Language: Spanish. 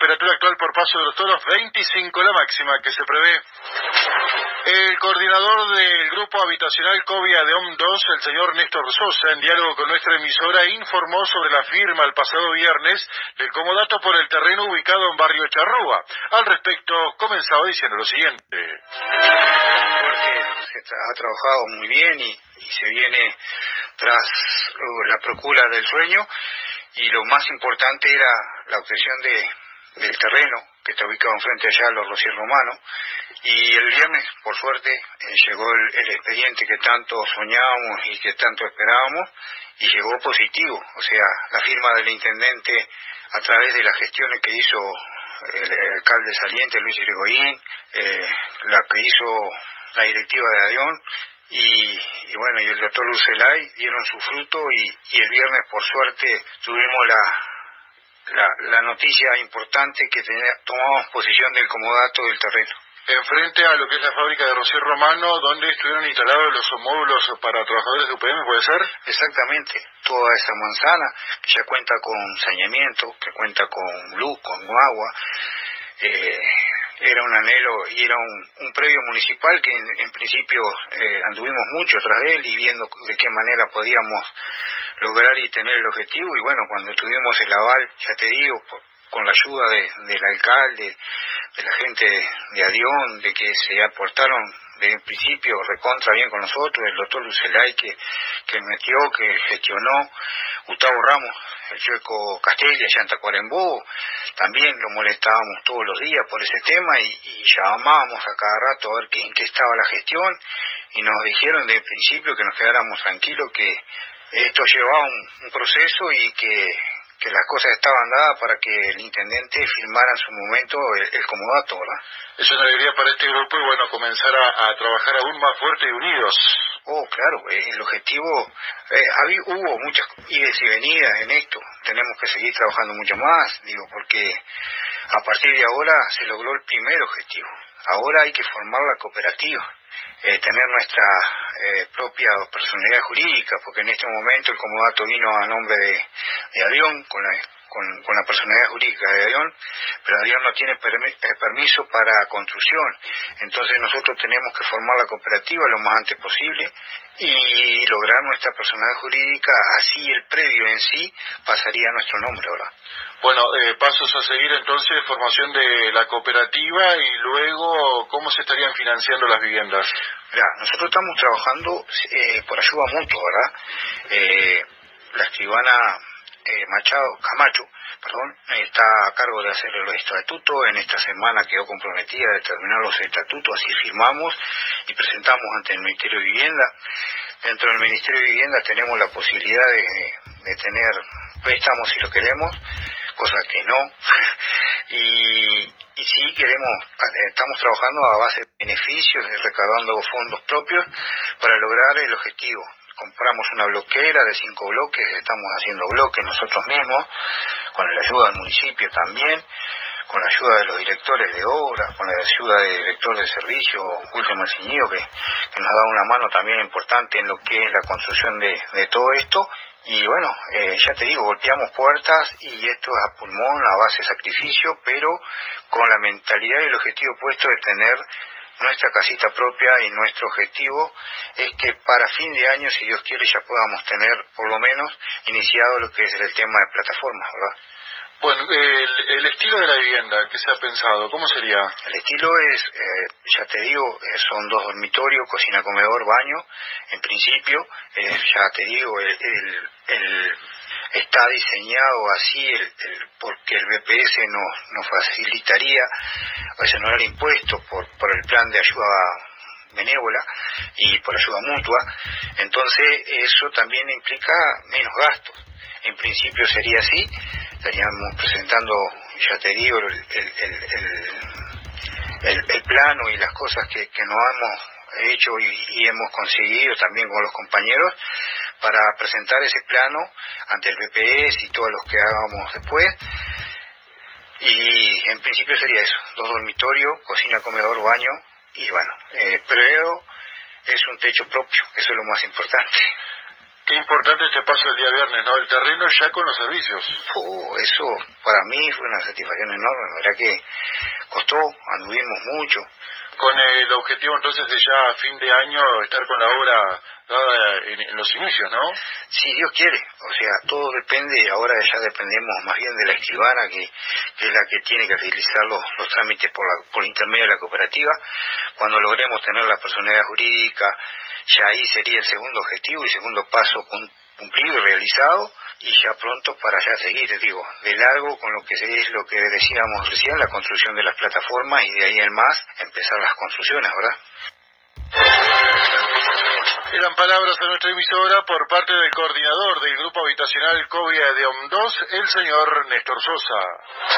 temperatura actual por Paso de los Toros, 25 la máxima que se prevé. El coordinador del Grupo Habitacional Covia de OM2, el señor Néstor Sosa, en diálogo con nuestra emisora, informó sobre la firma el pasado viernes del comodato por el terreno ubicado en Barrio Charrúa. Al respecto, comenzaba diciendo lo siguiente. Porque se ha trabajado muy bien y se viene tras la procura del sueño, y lo más importante era la obtención del terreno que está ubicado enfrente allá a los Rosier Romano, y el viernes por suerte llegó el expediente que tanto soñábamos y que tanto esperábamos, y llegó positivo. O sea, la firma del intendente a través de las gestiones que hizo el alcalde saliente Luis Irigoyen, la que hizo la directiva de ADION, y bueno, y el doctor Lucelay dieron su fruto, y el viernes por suerte tuvimos la noticia importante que tomamos posesión del comodato del terreno. Enfrente a lo que es la fábrica de Rosier Romano, donde estuvieron instalados los módulos para trabajadores de UPM, ¿puede ser? Exactamente, toda esa manzana que ya cuenta con saneamiento, que cuenta con luz, con agua. Era un anhelo y era un predio municipal que en principio anduvimos mucho tras de él y viendo de qué manera podíamos lograr y tener el objetivo, y bueno, cuando tuvimos el aval, ya te digo, con la ayuda del alcalde, de la gente de ADION, de que se aportaron desde el principio recontra bien con nosotros, el doctor Lucelay que metió, que gestionó, Gustavo Ramos, el Chueco Castelli, allá en Tacuarembó, también lo molestábamos todos los días por ese tema, y llamábamos a cada rato a ver en qué estaba la gestión, y nos dijeron desde el principio que nos quedáramos tranquilos, que esto llevaba un proceso y que las cosas estaban dadas para que el intendente firmara en su momento el comodato, ¿verdad? Es una alegría para este grupo y bueno, comenzar a trabajar aún más fuerte y unidos. Oh, claro, el objetivo, hubo muchas idas y venidas en esto, tenemos que seguir trabajando mucho más, porque a partir de ahora se logró el primer objetivo. Ahora hay que formar la cooperativa, tener nuestra propia personalidad jurídica, porque en este momento el comodato vino a nombre de ADION, con la personalidad jurídica de ADION, pero ADION no tiene permiso para construcción. Entonces nosotros tenemos que formar la cooperativa lo más antes posible y lograr nuestra personalidad jurídica, así el predio en sí pasaría a nuestro nombre, ¿verdad? Bueno, pasos a seguir entonces, formación de la cooperativa, y luego, ¿cómo se estarían financiando las viviendas? Mirá, nosotros estamos trabajando por ayuda mutua, ¿verdad? La escribana Camacho, está a cargo de hacer los estatutos. En esta semana quedó comprometida de terminar los estatutos, así firmamos y presentamos ante el Ministerio de Vivienda. Dentro del Ministerio de Vivienda tenemos la posibilidad de tener préstamos si lo queremos, cosa que no, y sí estamos trabajando a base de beneficios, recaudando fondos propios para lograr el objetivo. Compramos una bloquera de 5 bloques, estamos haciendo bloques nosotros mismos, con la ayuda del municipio también, con la ayuda de los directores de obra, con la ayuda del director de servicio, Julio Marciñío, que nos ha dado una mano también importante en lo que es la construcción de todo esto. Y bueno, ya te digo, golpeamos puertas, y esto es a pulmón, a base de sacrificio, pero con la mentalidad y el objetivo puesto de tener nuestra casita propia, y nuestro objetivo es que para fin de año, si Dios quiere, ya podamos tener por lo menos iniciado lo que es el tema de plataformas, ¿verdad? Bueno, el estilo de la vivienda que se ha pensado, ¿cómo sería? El estilo es, ya te digo, son 2 dormitorios, cocina, comedor, baño. En principio, ya te digo, está diseñado así porque el BPS nos facilitaría, no era el impuesto por el plan de ayuda benévola y por ayuda mutua. Entonces eso también implica menos gastos. En principio sería así, estaríamos presentando, ya te digo, el plano y las cosas que nos hemos hecho y hemos conseguido también con los compañeros para presentar ese plano ante el BPS y todos los que hagamos después. Y en principio sería eso, 2 dormitorios, cocina, comedor, baño, y bueno, pero es un techo propio, eso es lo más importante. Qué importante este paso el día viernes, ¿no? El terreno ya con los servicios. Eso para mí fue una satisfacción enorme, la verdad que costó, anduvimos mucho. Con el objetivo entonces de ya a fin de año estar con la obra dada en los inicios, ¿no? Si Dios quiere, o sea, todo depende, ahora ya dependemos más bien de la escribana, que es la que tiene que realizar los trámites por intermedio de la cooperativa. Cuando logremos tener la personalidad jurídica, ya ahí sería el segundo objetivo y segundo paso cumplido y realizado, y ya pronto para ya seguir, digo, de largo con lo que es lo que decíamos recién, la construcción de las plataformas, y de ahí en más empezar las construcciones, ¿verdad? Eran palabras de nuestra emisora por parte del coordinador del Grupo Habitacional Covia de OM2, el señor Néstor Sosa.